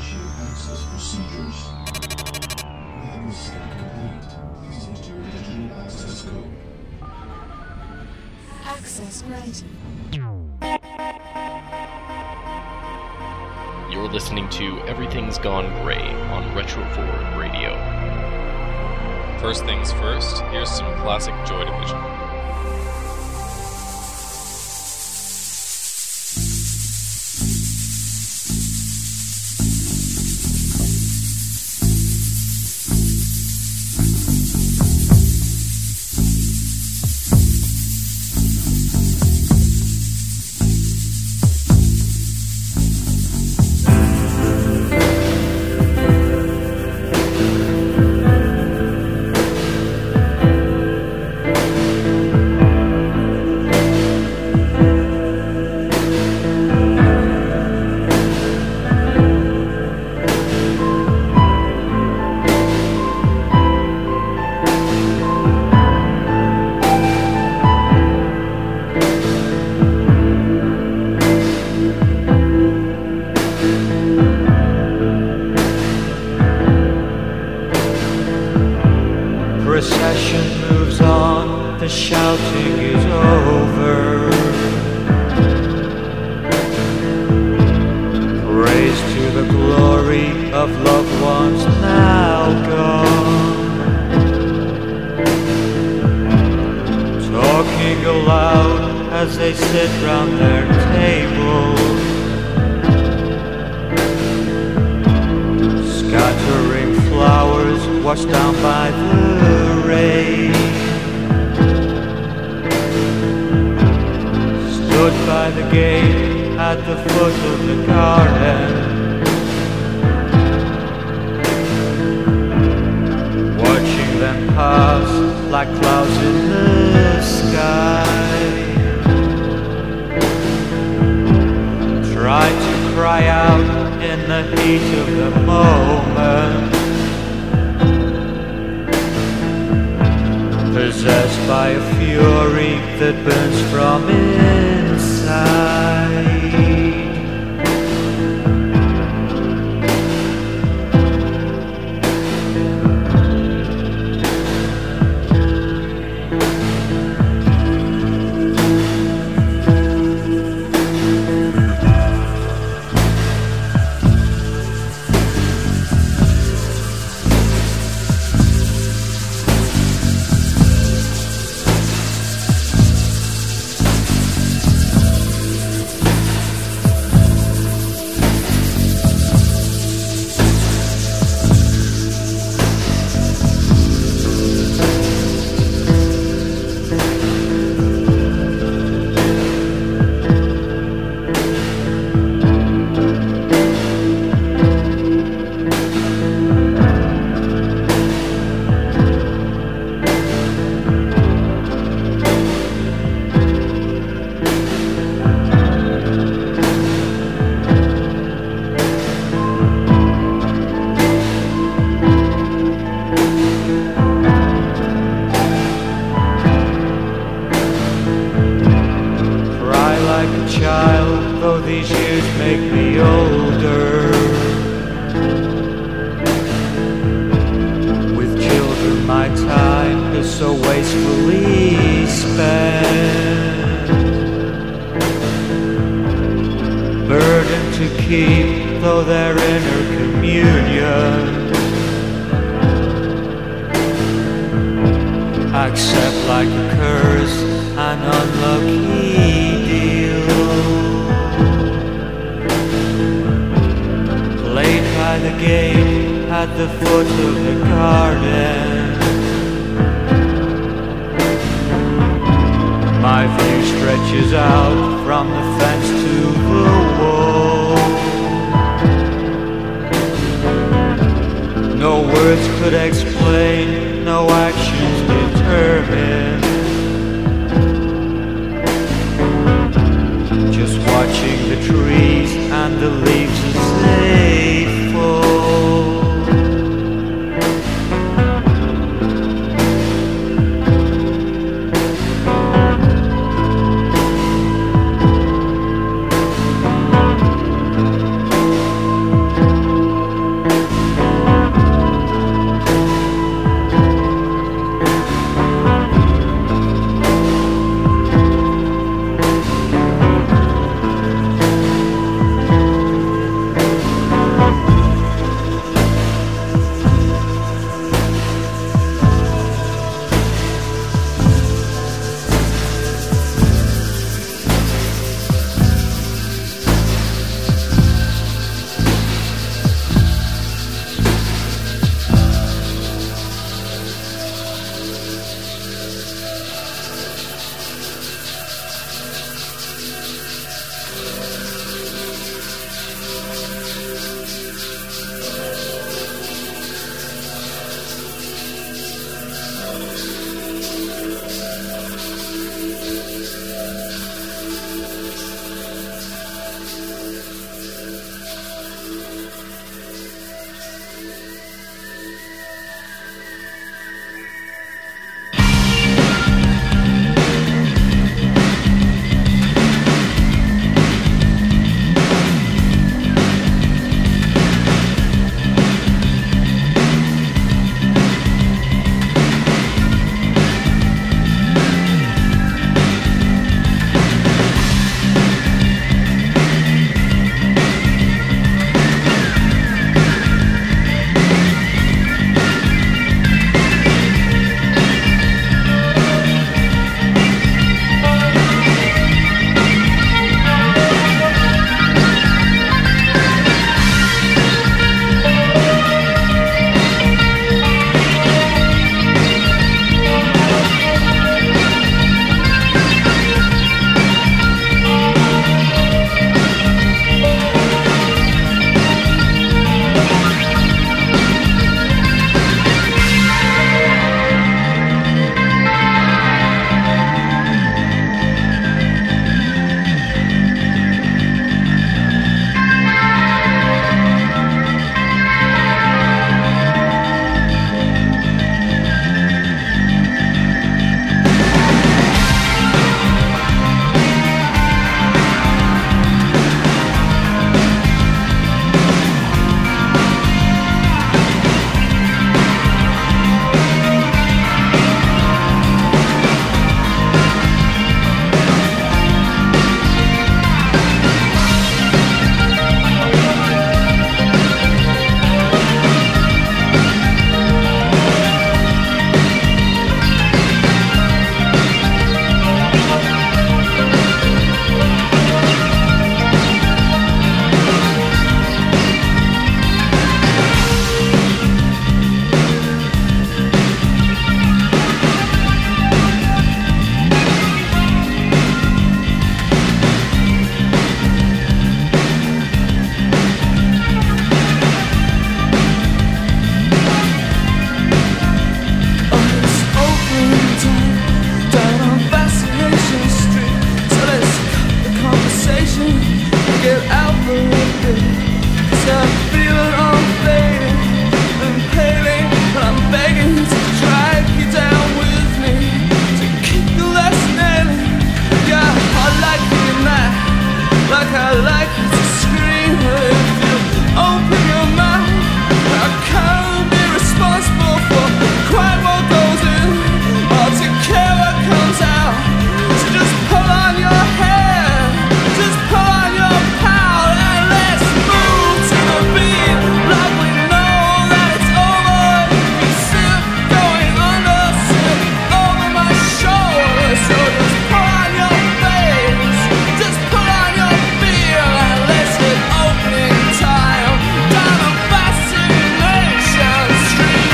Initiate access procedures. Lab is complete. Please enter your digital access code. Access granted. You're listening to Everything's Gone Grey on Retro Forward Radio. First things first, here's some classic Joy Division. Procession moves on, the shouting is over. Praise to the glory of loved ones now gone. Talking aloud as they sit round their tables, scattering flowers washed down by the rain. Stood by the gate at the foot of the garden, watching them pass like clouds in the sky. Tried to cry out in the heat of the moment, possessed by a fury that burns from inside. Child, though these years make me older, with children my time is so wastefully spent. Burden to keep, though they're inner communion, accept like a curse an unlucky deal. Played by the gate at the foot of the garden, my view stretches out from the fence to the wall. No words could explain, no actions determine, just watching the trees and the leaves as they fall. it. 'Cause I feel it all fading and paling, but I'm begging to drag you down with me, to keep the last nailing. Yeah, I like being mad, like I like you to scream. If you open your mouth, I can't be responsible for quite what goes in. I'll take care what comes out. So just pull on your hair, just pull on your power, and let's move to the beat like we know that it's over. You sip going under, sip over my shoulder. So just pull on your face, just pull on your feel, and let's hit opening time down a Fascination Street.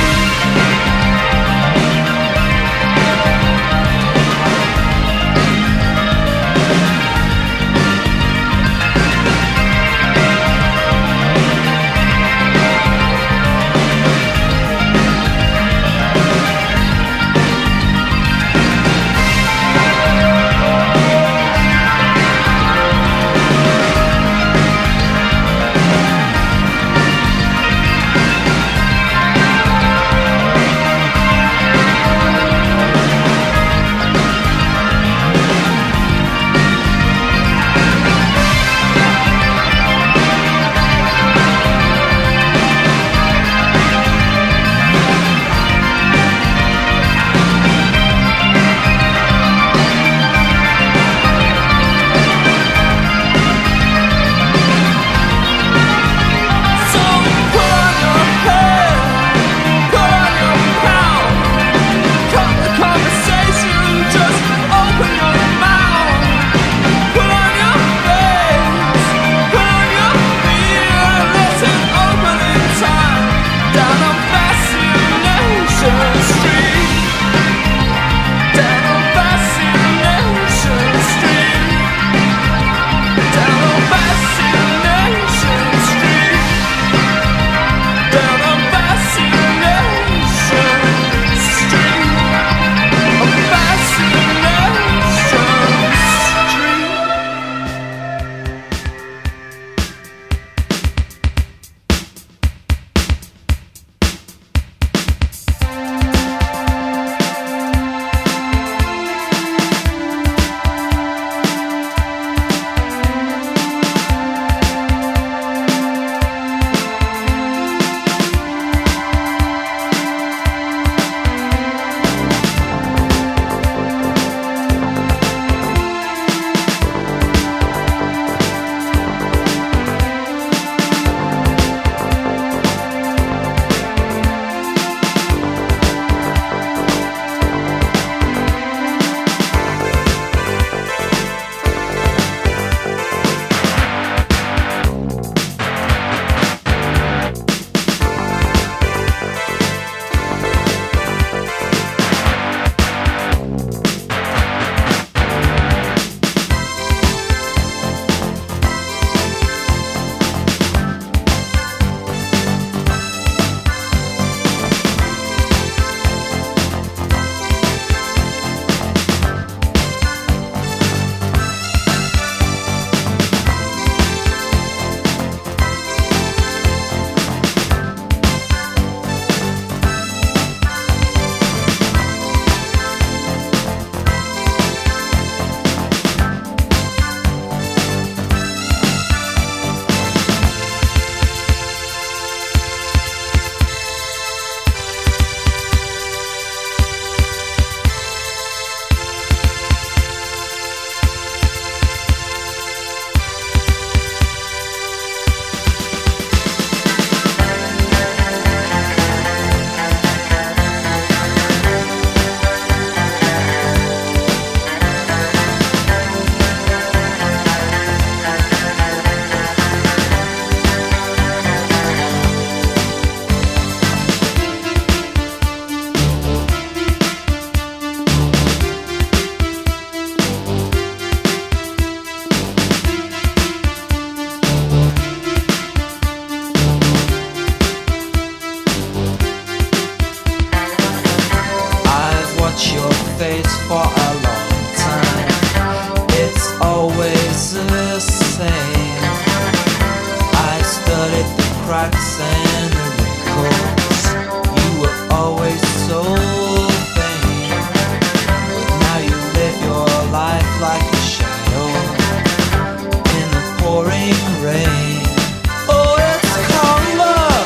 cracks and the wrinkles. You were always so vain, but now you live your life like a shadow in the pouring rain. Oh, it's called love.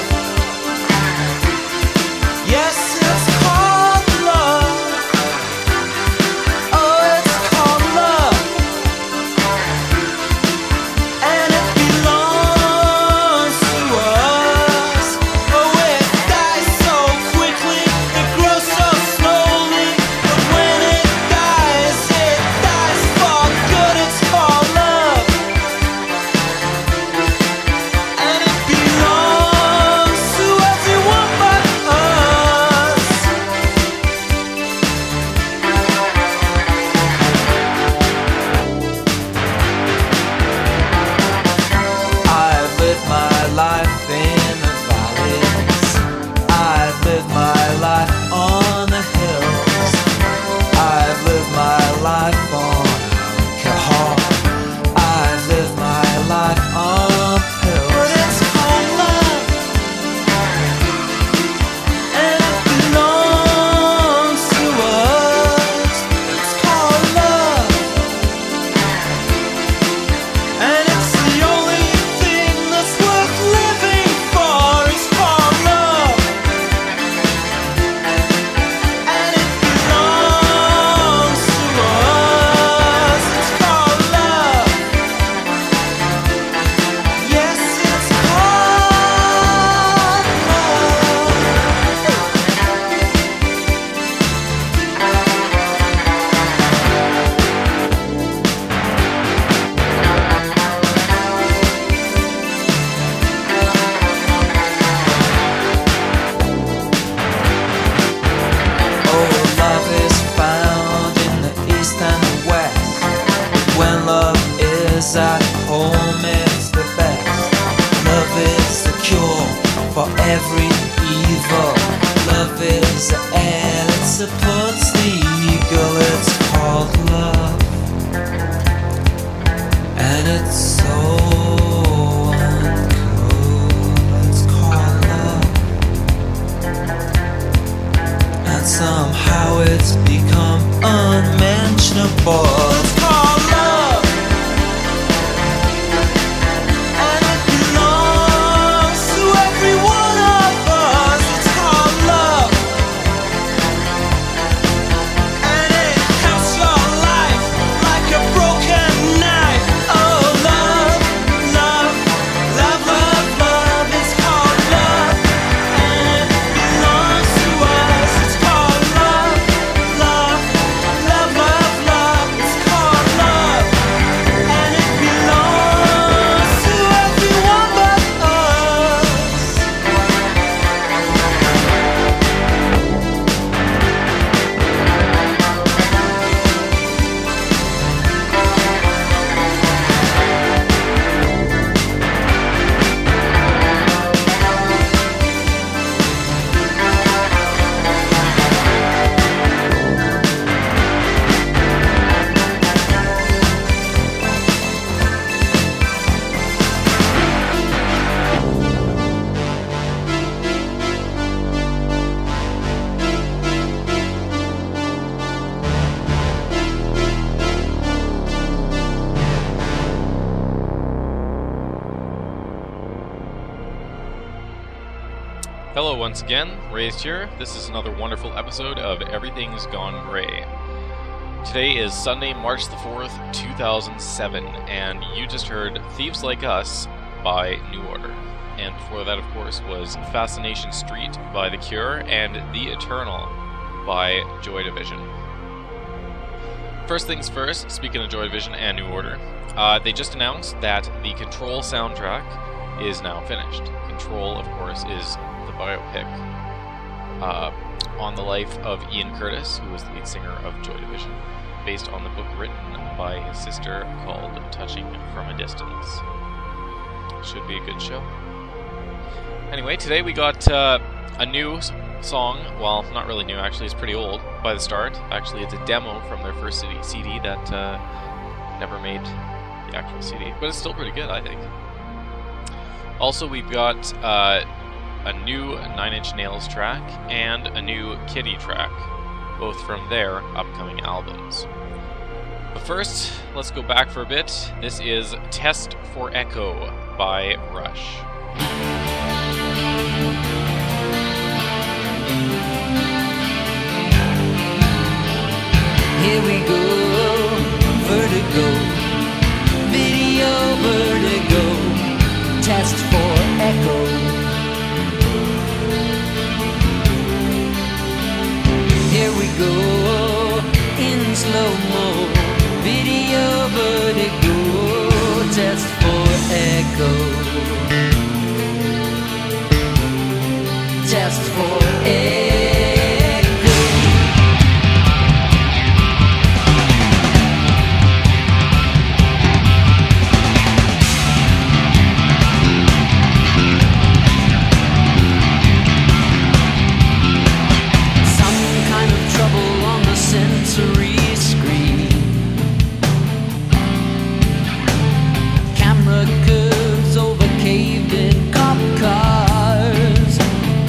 Yes, it's called love. Oh, it's called love. And it belongs to us. Oh, it dies so quickly, it grows so slowly. But when it dies for good. It's called love. And it belongs to everyone but us. I've lived my life in the valleys. I've lived my life on the hills. I've lived my life on alcohol. I've lived my life on pills. But it's called love. And it belongs to us. It's called love. And it's the only thing that's worth living for. It's called love. And it belongs to us. It's called love. Yes, it's called love. Oh, love is found in the east and the west. When love is at home, it's the best. Love is the cure for every evil. Love is the air that supports the eagle. It's called love. And it's so uncool. It's called love. And somehow it's become unmentionable. It's called love. And it belongs to every one of us. It's called love. And it cuts your life like a broken knife. Oh, love, love, love, love, love. It's called love. And it belongs to us. It's called love, love, love, love, love. It's called love. And it belongs to everyone but us. Hello once again, Raised here. This is another wonderful episode of Everything's Gone Grey. Today is Sunday, March the 4th, 2007, and you just heard Thieves Like Us by New Order. And before that, of course, was Fascination Street by The Cure and The Eternal by Joy Division. First things first, speaking of Joy Division and New Order, they just announced that the Control soundtrack is now finished. Control, of course, is the biopic on the life of Ian Curtis, who was the lead singer of Joy Division, based on the book written by his sister called Touching from a Distance. Should be a good show. Anyway, today we got a new song. Well, not really new, actually. It's pretty old by The Start. Actually, it's a demo from their first CD that never made the actual CD, but it's still pretty good, I think. Also, we've got a new Nine Inch Nails track and a new Kitty track, both from their upcoming albums. But first, let's go back for a bit. This is Test for Echo by Rush. Here we go, vertigo, video vertigo, test for echo. Here we go, in slow-mo, video vertigo, test for echo. Test for echo. Sensory screen, camera curves over caved-in cop cars,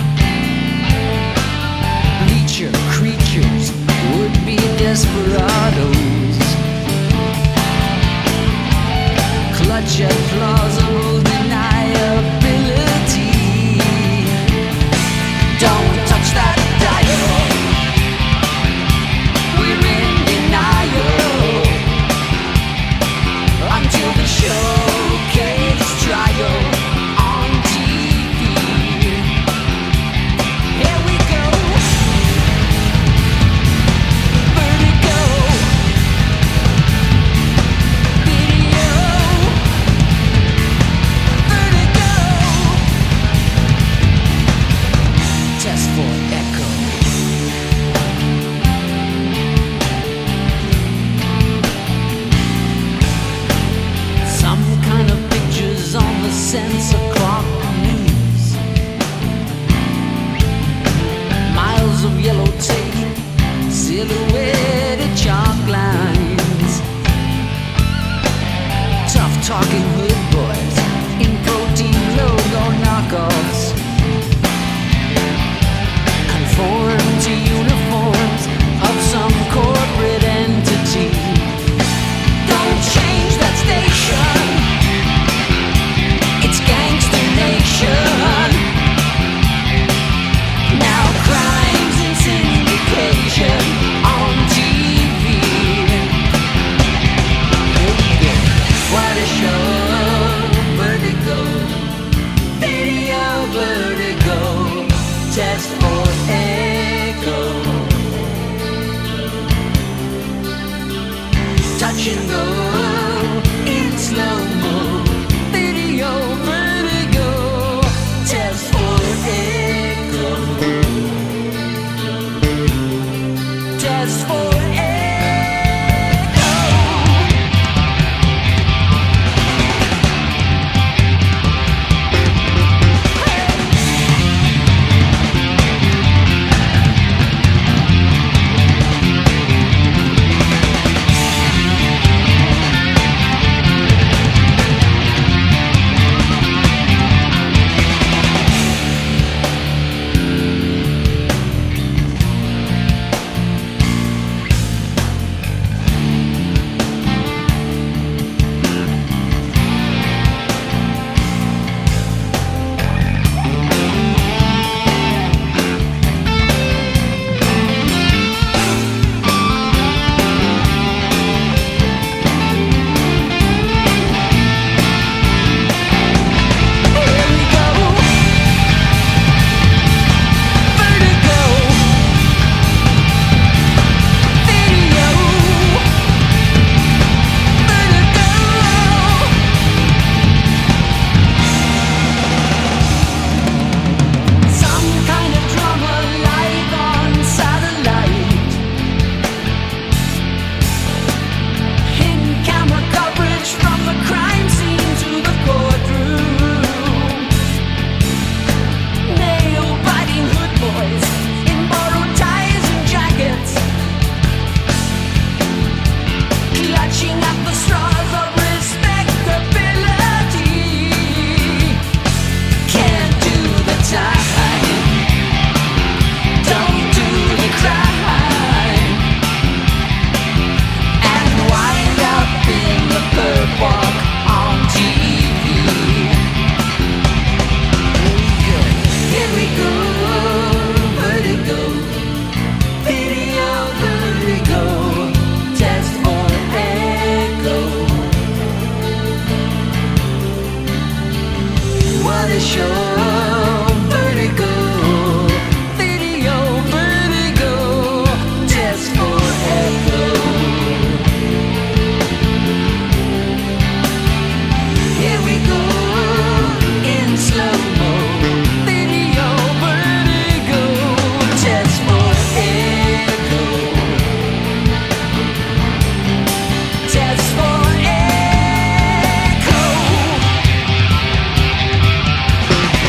bleacher creatures, would-be desperados, clutch at plausible deniability. Don't touch that dial. Until the showcase trial on TV. Here we go. Vertigo. Video. Vertigo. Test for echo. On the sensor clock news, miles of yellow tape, silhouetted chalk lines, tough talking hood boys in protein logo knockoffs, conform to uniforms of some corporate entity. Don't change that station. It's Gangster Nation. Now crimes and syndication on TV. What a show. special. Vertigo, video, vertigo, test for echo. Here we go, in slow-mo. Video, vertigo, test for echo. Test for echo.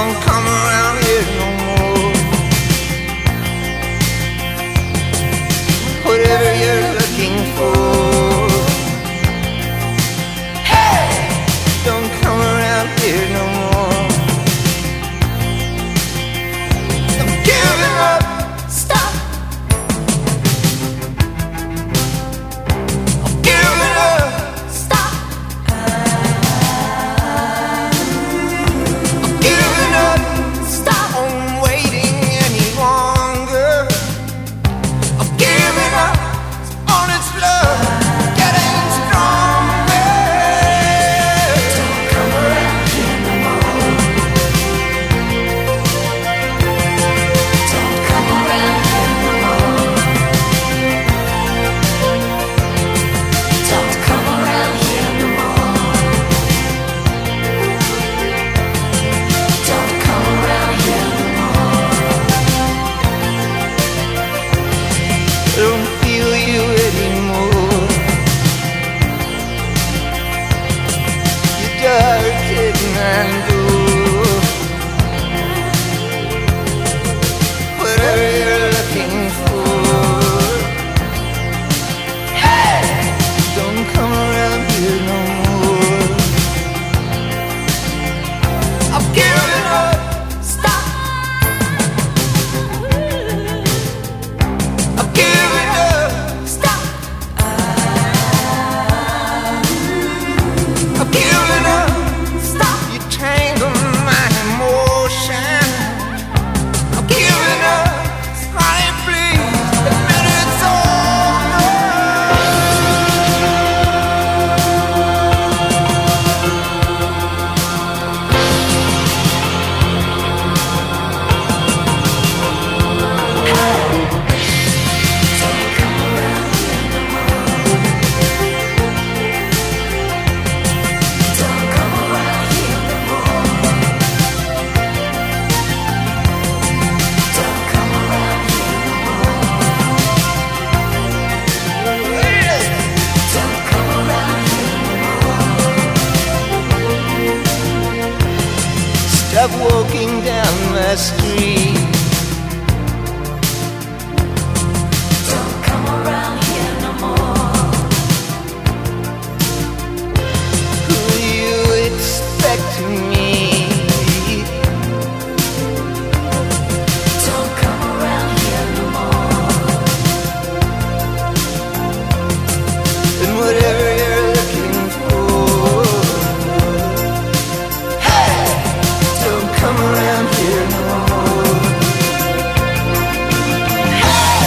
don't come around here no more. Whatever you're looking for, hey, don't come around here no more. I'm giving up. Stop. I'm giving up. Stop. I'm giving up. Stop. I'm waiting any longer. I'm giving up on its love, getting stronger. Don't come around here no more. Don't come around here no more. Don't come around here no more. Don't come around here no more. I don't feel you anymore. You're dark and blue. Whatever you're looking for, hey, don't come around here no more. I'm giving up. Stop. I'm giving up. Stop. I'm giving up. Stop. You tangle my emotion. I'm giving up. Honey, please admit it's over. Stop walking down my street. Don't come around here no more. Who you expect to meet? Don't come around here no more. And whatever you're looking for, hey, don't come around here no more. Hey!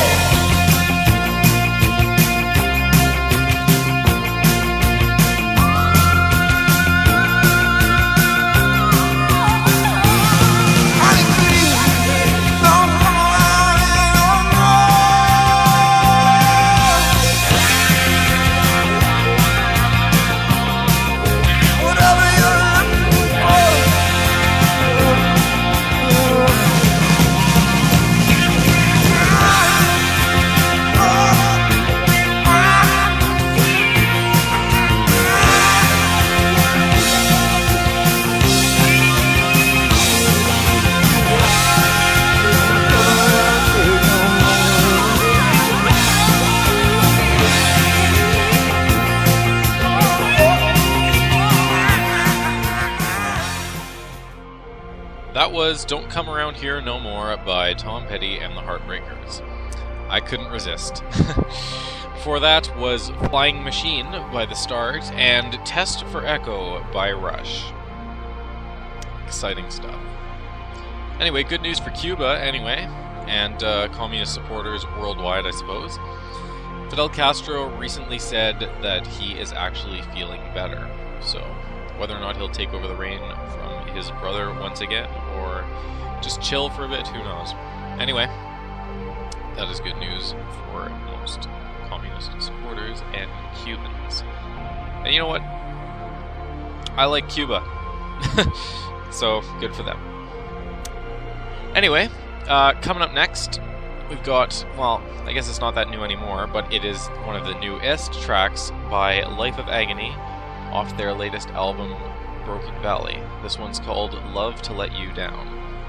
Honey, please, don't come around here no more. Whatever you're looking for. That was Don't Come Around Here No More by Tom Petty and the Heartbreakers. I couldn't resist. Before that was Flying Machine by The Start and Test for Echo by Rush. Exciting stuff. Anyway, good news for Cuba, anyway, and communist supporters worldwide, I suppose. Fidel Castro recently said that he is actually feeling better, so whether or not he'll take over the reign from his brother once again, or just chill for a bit, who knows. Anyway, that is good news for most communist supporters and Cubans. And you know what? I like Cuba. So, good for them. Anyway, coming up next, we've got, well, I guess it's not that new anymore, but it is one of the newest tracks by Life of Agony off their latest album, Broken Valley. This one's called Love to Let You Down.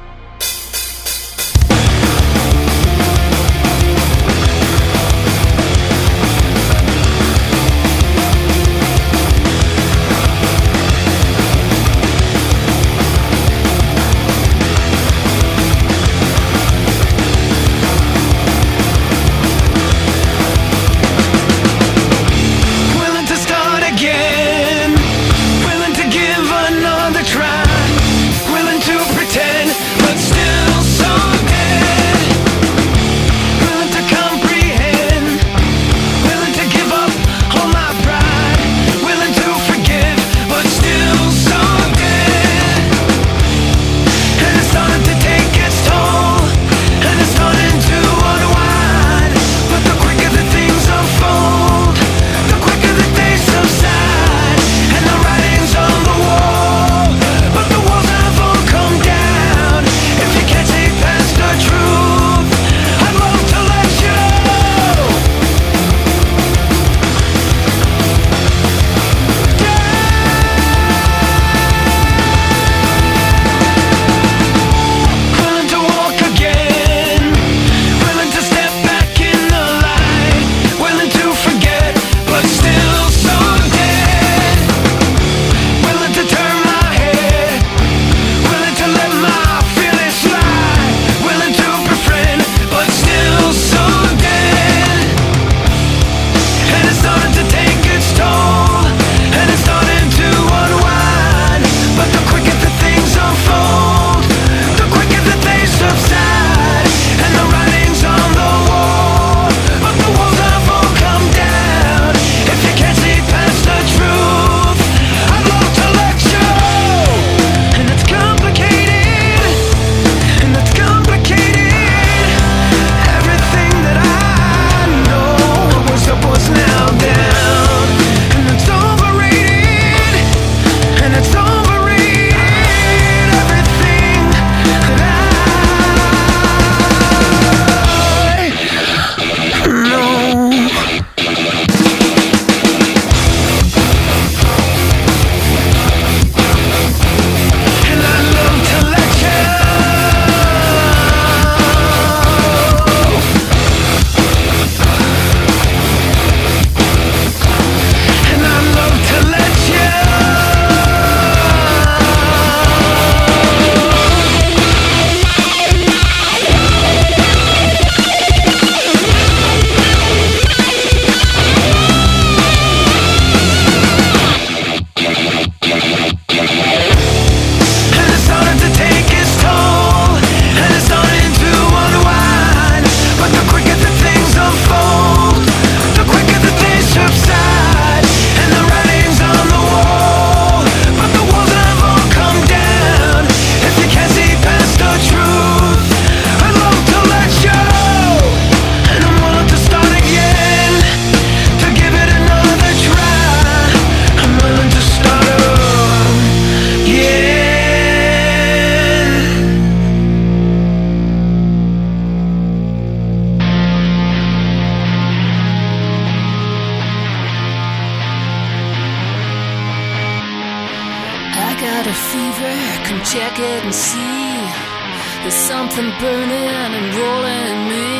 got a fever, come check it and see. There's something burning and rolling in me.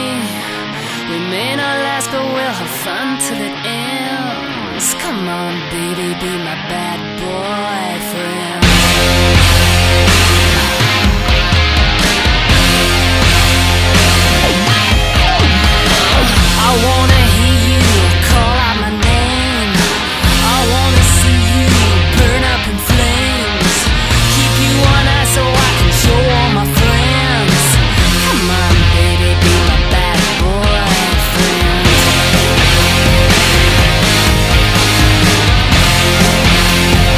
We may not last, but we'll have fun till it ends. Come on, baby, be my bad boyfriend. I wanna hear you call out my name. I wanna see you burn up in flames. Keep you on ice so I can show all my friends. Come on, baby, be my bad boyfriend.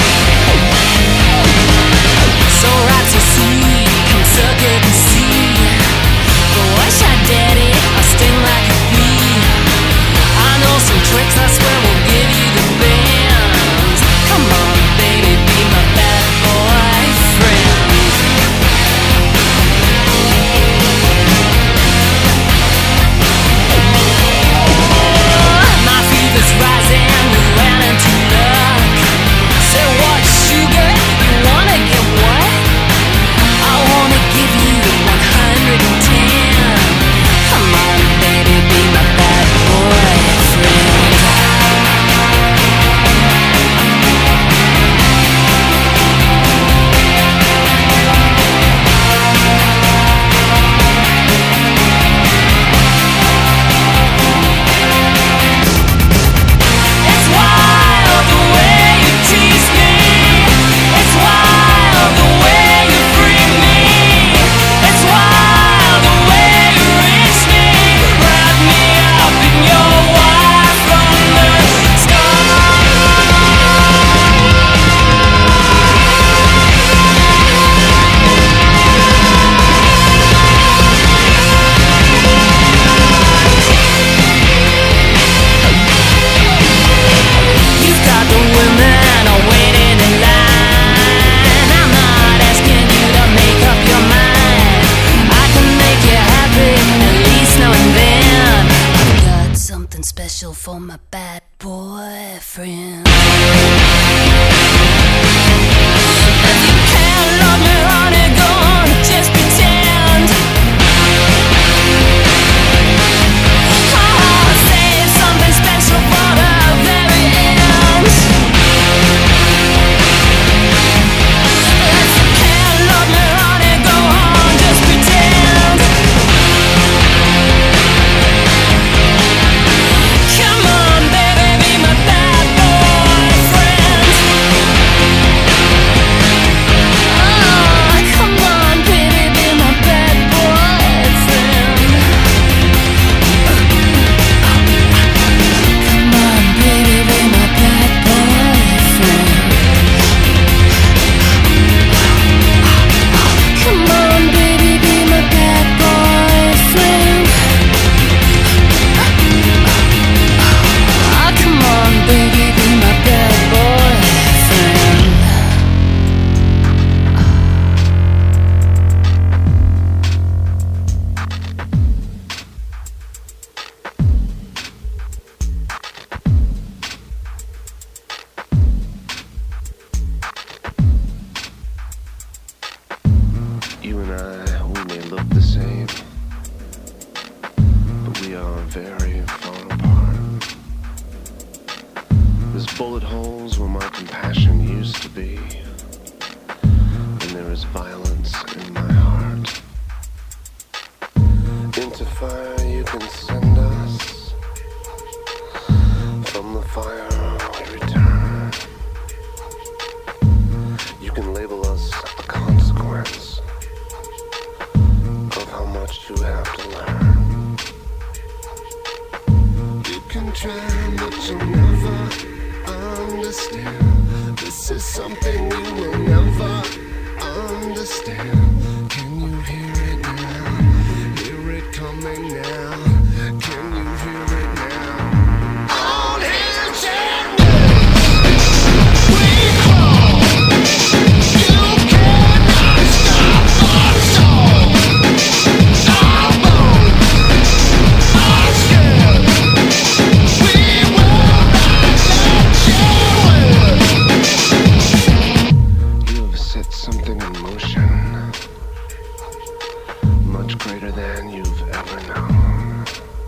You and I, we may look the same, but we are very far apart. There's bullet holes where my compassion used to be, and there is violence in my heart. Into fire you can send us, from the fire we return. You can label us a consequence of how much you have to learn. You can try, but you'll never understand. This is something you will never understand. Can you hear it now? Hear it coming now? Can you hear it now? On his and we crawl. You cannot stop our soul. Our bones are scared. We will not let you in. You have set something in motion much greater than you've ever known.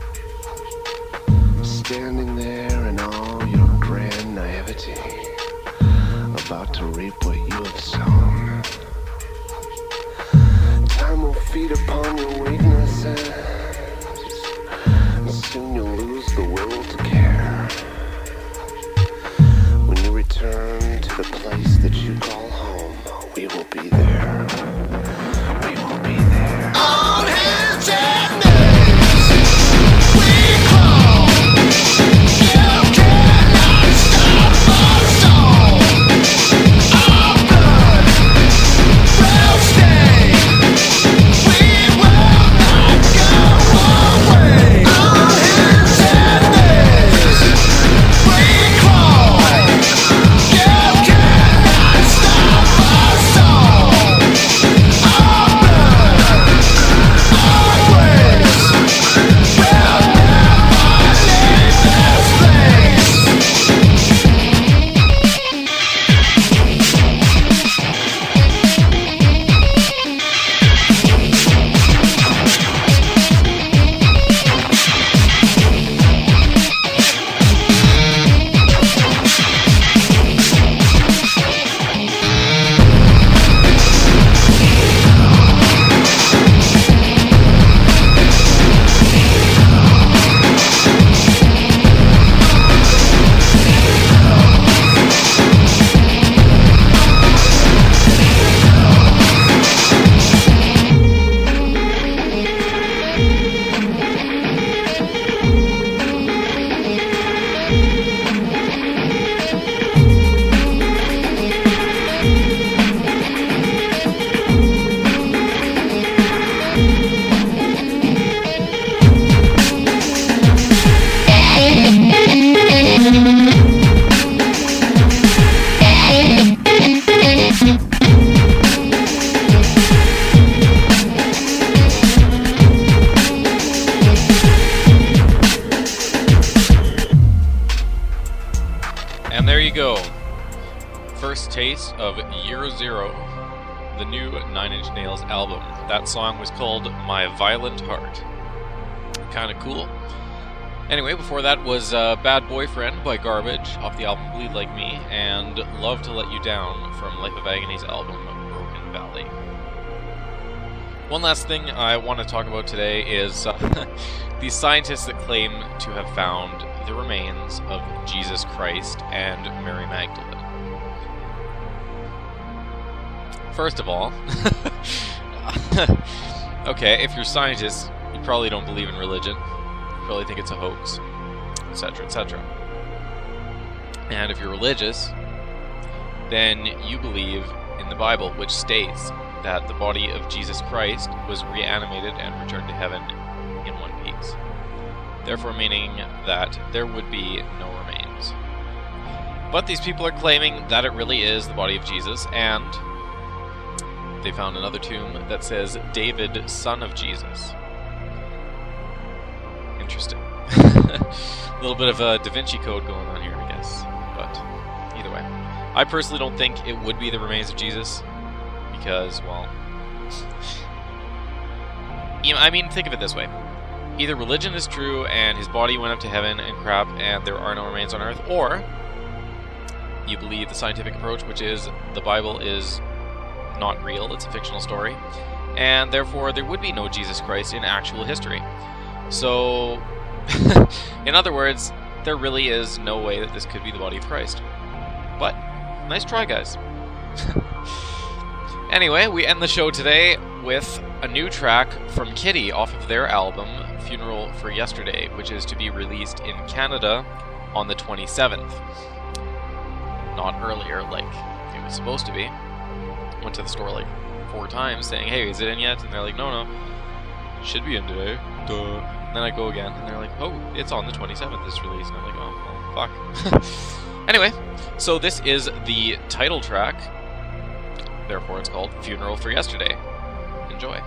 Standing there in all your grand naivety, about to reap what you have sown. Time will feed upon your weaknesses, and soon you'll lose the will to care. When you return to the place that you call home, we will be there. We will be there. On his and we crawl. You cannot stop our soul. Our blood will stay. We will not go away. On his and we crawl. You cannot stop our soul. Our blood, our grace will never leave this place. And there you go. First taste of Year Zero, the new Nine Inch Nails album. That song was called My Violent Heart. Kinda cool. Anyway, before that was Bad Boyfriend by Garbage off the album Bleed Like Me, and Love to Let You Down from Life of Agony's album Broken Valley. One last thing I want to talk about today is these scientists that claim to have found the remains of Jesus Christ and Mary Magdalene. First of all, okay, if you're scientists, you probably don't believe in religion. You probably think it's a hoax, etc., etc. And if you're religious, then you believe in the Bible, which states that the body of Jesus Christ was reanimated and returned to heaven in one piece. Therefore meaning that there would be no remains. But these people are claiming that it really is the body of Jesus, and they found another tomb that says David, son of Jesus. Interesting. A little bit of a Da Vinci Code going on here, I guess. But either way, I personally don't think it would be the remains of Jesus, because, well, I mean, think of it this way. Either religion is true and his body went up to heaven and crap and there are no remains on earth, or you believe the scientific approach, which is the Bible is not real, it's a fictional story, and therefore there would be no Jesus Christ in actual history. So, in other words, there really is no way that this could be the body of Christ. But, nice try, guys. Anyway, we end the show today with a new track from Kitty off of their album, Funeral for Yesterday, which is to be released in Canada on the 27th. Not earlier, like it was supposed to be. Went to the store like 4 times saying, hey, is it in yet? And they're like, no, should be in today. Duh. And then I go again, and they're like, oh, it's on the 27th, this release. And I'm like, oh, well, fuck. Anyway, so this is the title track. Therefore, it's called Funeral for Yesterday. Enjoy.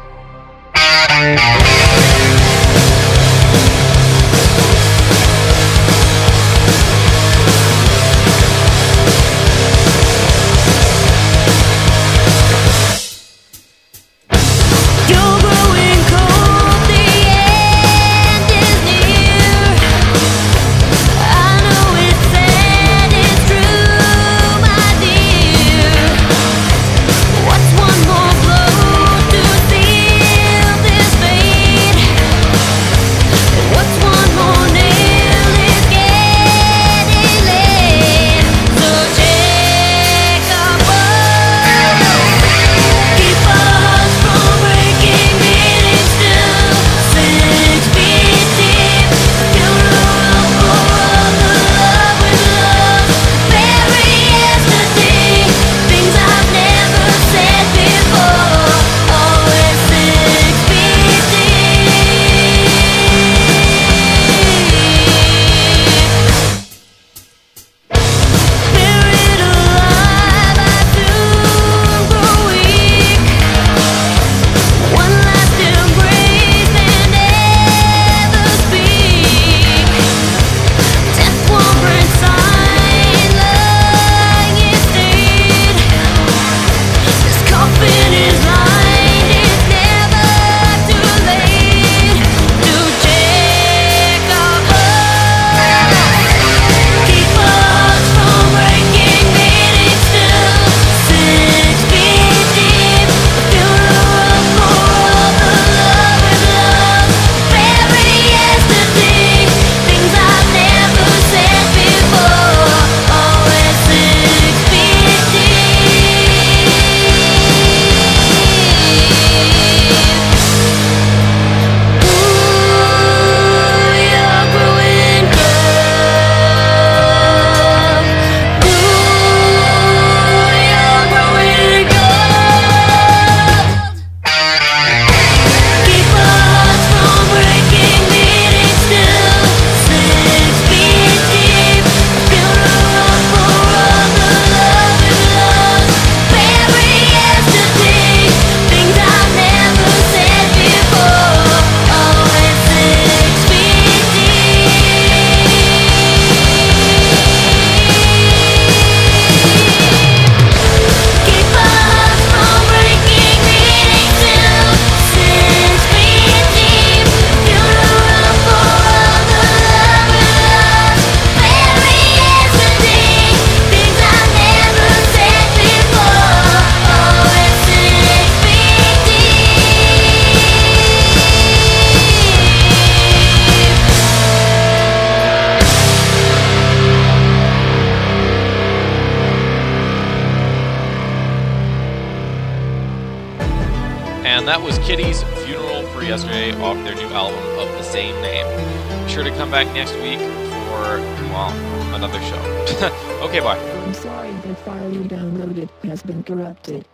And that was Kitty's Funeral for Yesterday off their new album of the same name. Be sure to come back next week for, well, another show. Okay, bye. I'm sorry, the file you downloaded has been corrupted.